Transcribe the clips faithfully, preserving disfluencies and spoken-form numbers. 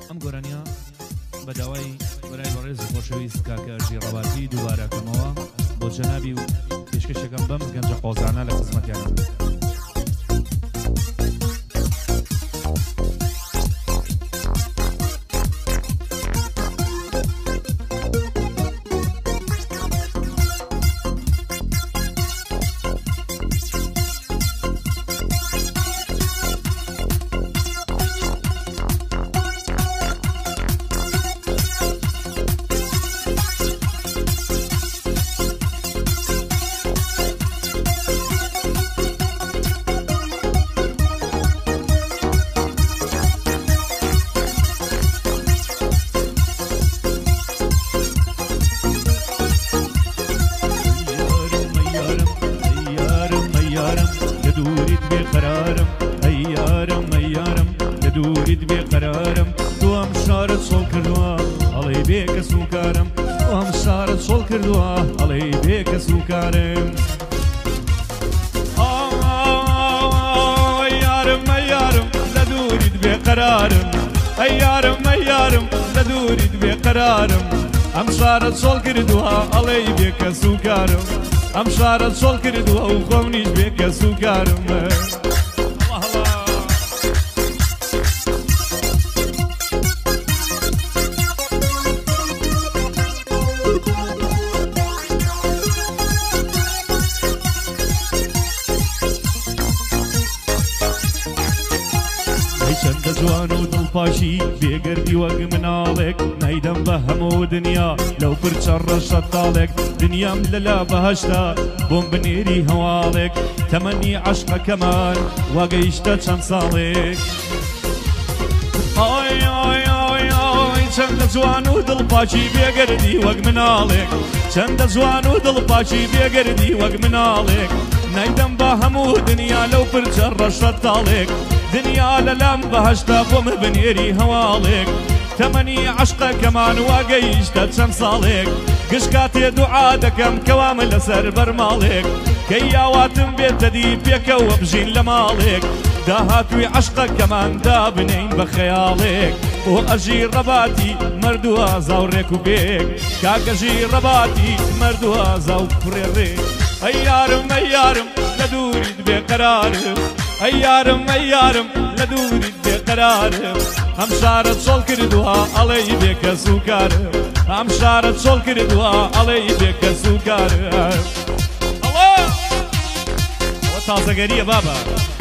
ئەم گۆرانیا بە داوای بەرای بەڕێز و خۆشەویست کاکەژی ڕەواتی دووبارەکەمەوە بۆ جەنابی و پێشکەشەکەم بەم گەنجە قۆزانە لە خزمەتیانم. ئەم شارەت سۆڵ کردووە و خۆم نیش بێ کەس و کارم چەندە جوان و دڵپاشی بێگەردی وەک مناڵێک نایدەم بە هەموو دنیا لەو پرچە ڕەشەتاڵێک دنیام لەلا بەهەشتا بۆم بنێری هەواڵێک تەمەنی عەشقەکەمان وەگەیشتە چەند ساڵێک ئای ئای ئای ئای چەندە جوان و دڵپاچی بێگەردی وەک مناڵێک چەندە جوان و دڵپاچی بێگەردی وەک مناڵێک نایدەم بە هەموو دنیا لەو پرچە ڕەشەتاڵێک دنیا لەلام بەهەشتا بۆم بنێری هەواڵێک تەمەنی عەشقەکەمان واگەیشتە چەند ساڵێک گشت کاتێ دوعا دەکەم کەوامە لەسەر بەرماڵێک کەی یاواتم بێتە دی پێکەوە بژین لە ماڵێک داهاتووی عەشقەکەمان دابنین بە خەیاڵێک بۆ ئەژی ڕەباتی مەردووە زاوڕێک و بێک کاکەژی ڕەباتی مەردووە زاو کوڕێڕێک ئەی یارم ئەی یارم لە دووریت بێقەرارم ئەی یارم ئەی یارم لە دووریت بێقەرارم ئەم شارەت سۆڵ کردووە ئەڵێی بێ کەس و کارم ئەم شارەت سۆڵ کردووە ئەڵێی بێ کەس و کارم ئەڵێ ئەوە تازەگەریە بابە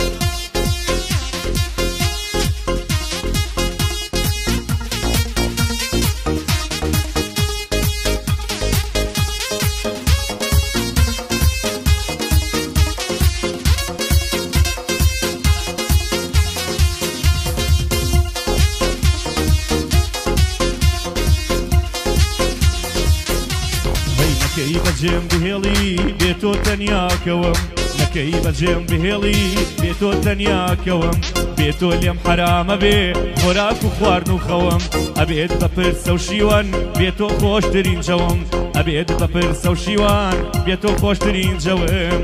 نەکەی بەجێم بهێڵی بێتۆ تەنیاکەوم نەکەی بەجێم بهێڵی بێتۆ تەنیاکەوم بێتۆ لێم حرامە بێ خۆراک و خواردن و خەوم ئەبێت بە پرسە و شیوان بێتۆ خۆشترین جەوم ئەبێت بە پرسە و شیوان بێتۆ خۆشترین جەوم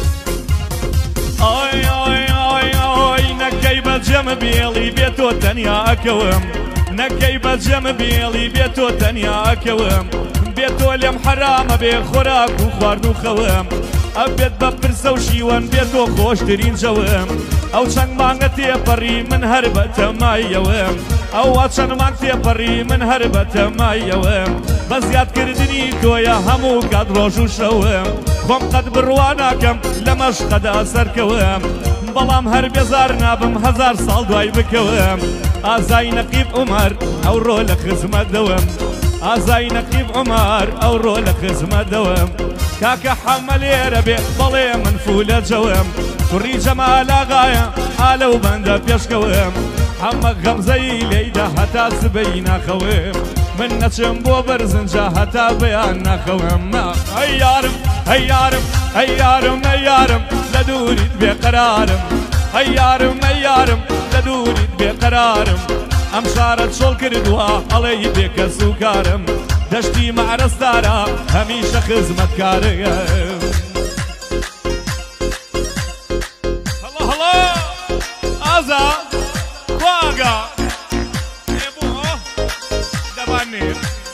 ئای ئای ئای ئای نەکەی بەجێم بهێڵی بێتۆ تەنیاکەوم نەکەی بەجێم بهێڵی بێتۆ تەنیاکەوم بێتۆ لێم حرامە بێ خۆراک و خواردن و خەوم ئەبێت بە پرسە و شیوان بێتۆ خۆشترین جەوم ئەو چەند مانگە تێپەڕی من هەر بە تەمایەوەم ئەوە چەند مانگ تێپەڕی من هەر بە تەمایەوەم بە زیادکردنی تۆیە هەموو کات ڕۆژ و شەوم خۆم قەت بڕوا ناکەم لە مەشقەدا سەرکەوم بەڵام هەر بێزار نابم هەزار ساڵ دوای بکەوم ئازای نەقیب عومەر ئەوڕۆ لە خزمەتەوەم ئازای نەقیب عومەر ئەوڕۆ لە خزمەتەوەم کاکە حەمە لێرە بێ بەڵێ من فولە جەوم کوڕی جەمال ئاغایە ئالە و بەندە پێشکەوم حەمە غەمزەی لێیدا هەتا سبەی ناخەوم من نەچم بۆ بەرزنجە هەتا بەیان ناخەوم ئەی یارم ئەی یارم ئەی یارم ئەی یارم لە دووریت بێقەرارم ئەی یارم ئەی یارم لە دووریت بێقەرارم ئەم شارەت سۆڵ کردووە ئەڵێی بێ کەس و کارم دەشتی مەعرەستارە هەمیشە خزمەتکارم هەڵە هەڵە ئازا خواگە ئەمێر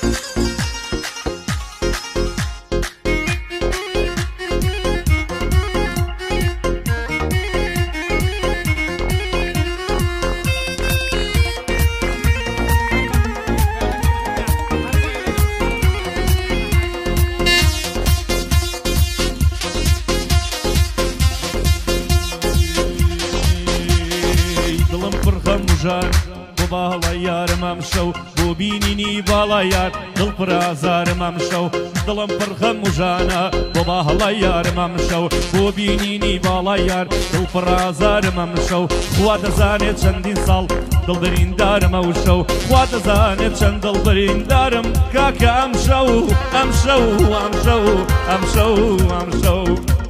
بۆ باڵای یارم ئەم شەو بۆ بینینی باڵای یار دڵ پڕ ئازارم ئەم شەو دڵم پڕ خەم و ژانە بۆ باڵای یارم ئەم شەو بۆ بینینی باڵای یار دڵ پڕ ئازارم ئەم شەو خوا دەزانێت چەندین ساڵ دڵبەریندارم ئەو شەو خوا دەزانێت چەند دڵبەریندارم کاکە ئەم شەو ئەم شەو ئەم شەو ئەم شەو ئەم شەو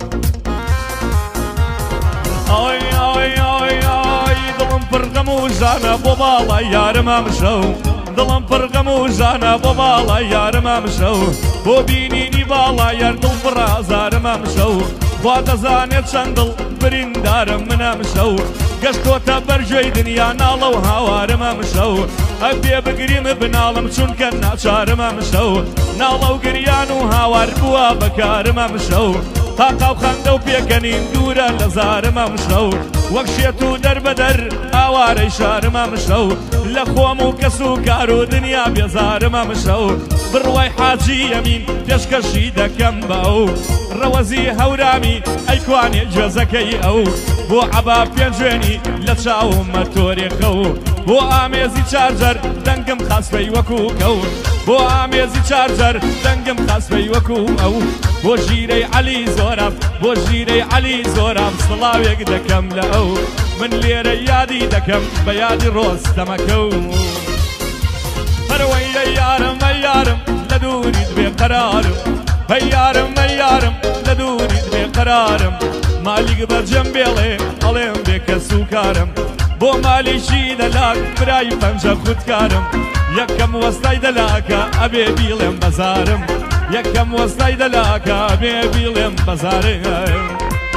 ئەوی ئەوی ئەوی دڵم پڕغەم و ژانە بۆ باڵای یارم ئەم شەو دڵم پڕغەم و ژانە بۆ باڵای یارم ئەم شەو بۆ بینینی باڵای یار دڵ پڕ ئازارم ئەم شەو خوا دەزانێت چەند دڵ بریندارم من ئەم شەو گەشتۆتە بەرژێی دنیا ناڵە و هاوارم ئەم شەو ئەبێ بگریم بناڵم چونکە ناچارم ئەم شەو ناڵە و گریان و هاوار بووە بەکارم ئەم شەو تاقا و خەندە و پێکەنین دوورە لە زارم ئەم شەو وەک شێت و دەربەدەر ئاوارەی شارم ئەم شەو لە خۆم و کەس و کار و دنیا بێزارم ئەم شەو بڕوای حاجی ئەمین پێشکەشی دەکەم بە ئەو ڕەوەزی هەورامی ئەیکوانێ جێزەکەی ئەو بۆ عەبا پێنجێنی لە چاوم مەتۆرێکە و بۆ ئامێزی چارجەر دەنگم خاسپەی وەکو کەو بۆ ئامێزی چارجەر دەنگم خاسپەی وەکو ئەو بۆ ژیرەی عەلی زۆرەب بۆ ژیرەی عەلی زۆرەب سڵاوێک دەکەم لە ئەو من لێرە یادی دەکەم بە یادی ڕۆستەمەکە و هەروەی یارم ئەی یارم لە دووریت بێ قەرارم ئەی یارم ئەی یارم لە دووریت بێ قەرارم مالیک بەرجەم بێڵێ ئەڵێم بێ کەس و کارم بۆ مالیشی دەلاک برای پەنجە خودکارم یەکەم وەستای دەلاکە ئەبێ بیڵێم بەزارم یەکەم وەستای دەلاکە ئەبێ بیڵێم بەزارم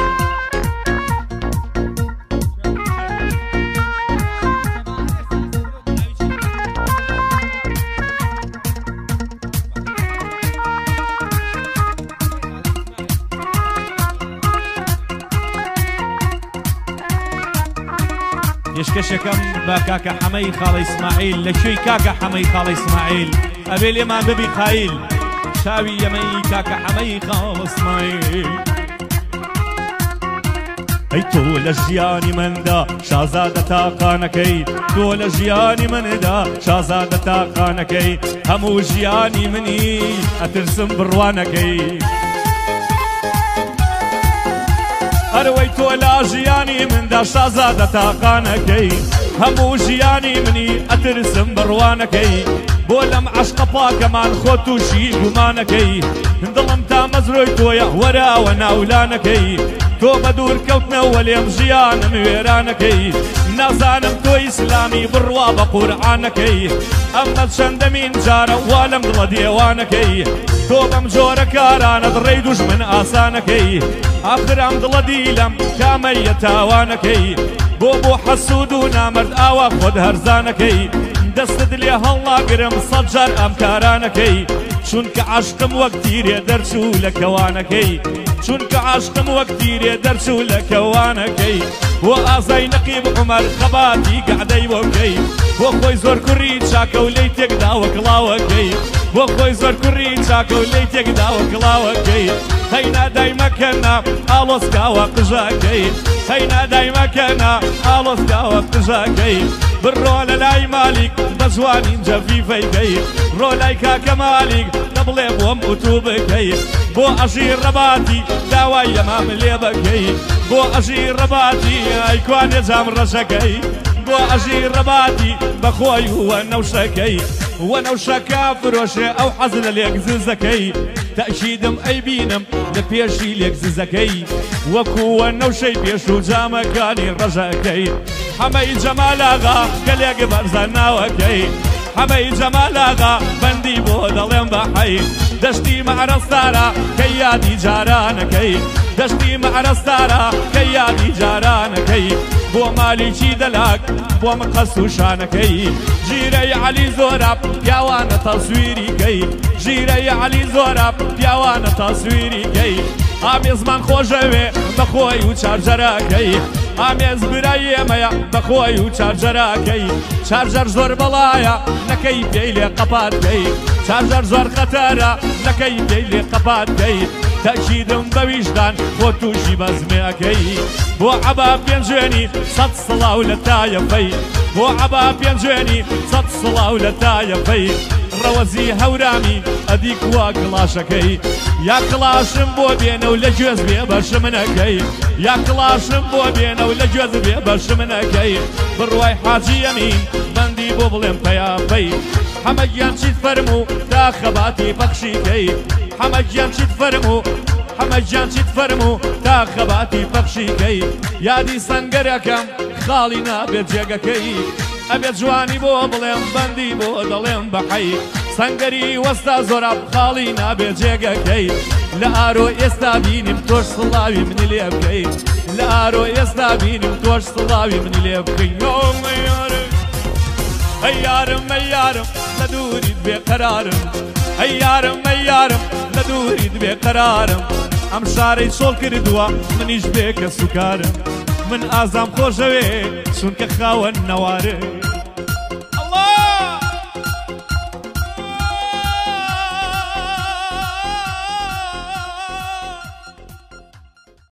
پێشکەشەکەم بە کاکە حەمەی خاڵە ئیسماعیل لە شوێی کاکە حەمەی خاڵە ئیسماعیل ئەبێ لێمان ببی قایل شاوی یەمەی کاکە حەمەی خاڵە ئیسماعیل ئەی تۆ لە ژیانی مندا شازادە تاقانەکەی تۆ لە ژیانی مندا شازادە تاقانەکەی هەموو ژیانی منی ئەترسم بڕوانەکەی هەروەی تۆ لە ژیانی مندا شازادە تاقانەکەی هەموو ژیانی منی ئەترسم بڕوانەکەی بۆ لەم عەشقە پاکەمان خۆ تووشی گومانەکەی دڵم تا مەزرۆی تۆیە وەراوە ناولانەکەی تۆ بە دوورکەوتنەوە لێم ژیانم وێرانەکەی نازانم تۆ ئیسلامی بڕوا بە قورعانەکەی ئەمە چەندەمین جارە وا لەم دڵە دێوانەکەی تۆ بەم جۆرە کارانت ڕێی دوژمن ئاسانەکەی ئاخر ئەم دڵە دیلەم کامەیە تاوانەکەی بۆ بۆ حەسوود و نامەرد ئاوا خۆت هەرزانەکەی دەستت لێ هەڵناگرم سەد جار ئەم کارانەکەی چونکە عاشقم وەک تیرێ دەرچوو لە کەوانەکەی چونکە عاشقم وەک تیرێ دەرچوو لە کەوانەکەی بۆ ئازای نەقیب عومەر خەباتی گەعدەی وەکەی بۆ خۆی زۆر کوڕی چاکە و لێی تێکداوە کڵاوەکەی بۆ خۆی زۆر کوڕی چاکە و لێی تێکداوە کڵاوەکەی هەینا دایمەکەنا ئاڵۆسکاوە قژاکەی هەینا دایمەکەنا ئاڵۆسکاوە قژاکەی بڕۆ لە لای مالیک بە جوانین جەفیفەیکەی ڕۆ لای کاکە مالیک دەبڵێ بۆم ئوتوو بکەی بۆ ئەژی ڕەباتی داوای ئەمام لێ بکەی بۆ ئەژی ڕەباتی ئەیکوانێ جام ڕەشەکەی بۆ ئەژی ڕەباتی بەخۆی وە نەوشەکەی وە نەوشەکە فرۆشێ ئەو حەز لە لێک ززەکەی تەشیدم ئەی بینم لە پێشی لێک ززەکەی وەکووە نەوشەی پێش و جامەکانی ڕەژەکەی حەمەی جەمالاغا کە لێک بەرزە ناوەکەی حەمەی جەمالاغا بەندی بۆ دەڵێم بە حەی دەشتی مەعرەستارە کە یادی جارانەکەی دەشتی مەعرەستارە کە یادی جارانەکەی بۆ مالیکی دەلاک بۆ من قەست و شانەکەی ژیرەی عەلی زۆرە پیاوانە تەسویریکەی ژیرەی عەلی زۆرە پیاوانە تەسویریکەی ئامێزمان خۆشەوێ بەخۆی و چارجەرەکەی ئامێز برای ئێمەیە بەخۆی و چارجەرەکەی چارجەر زۆر بەڵایە نەکەی پێی لێ قەپاتکەی چارجەر زۆر خەتەرە نەکەی پێی لێ قەپاتکەی تەکیدم بە ویژدان بۆ تووشی بەزمێەکەی بۆ عەبا پێنجێنی سەد سڵاو لە تایەفەی بۆ عەبا پێنجێنی سەد سڵاو لە تایەفەی ڕەوەزی هەورامی ئەدی کووا کڵاشەکەی یا کڵاشم بۆ بێنە و لە گوێز بێ بەشم نەکەی یا کڵاشم بۆ بێنە و لە گوێز بێ بەشم نەکەی بڕوای حاجی ئەمین بەندی بۆ بڵێم پەیاپەی حەمەگیان چیت فەرموو تا خەباتی پەخشیکەی حەمەگیان چیت فەرموو حەمەگیان چیت فەرموو تا خەباتی پەخشیکەی یادی سەنگەرەکەم خاڵی نابێت جێگەکەی ئەبێت جوانی بۆ بڵێم بەندی بۆ دەڵێم بەحەی سەنگەری وەستا زۆرە خاڵی نابێت جێگەکەی لە ئارۆ ئێستا بینیم تۆش سڵاوی منی لێ بکەی لە ئارۆ ئێستا بینیم تۆش سڵاوی منی لێ بکەی ئەی یارم ئەی یارم لە دووریت بێقەرارم ئەی یارم ئەی یارم لە دووریت بێقەرارم ئەم شارەی چۆڵ کردووە منیش بێ کە سوکارم من ئازام خۆشەوێ چونکە خاوەن نەوارم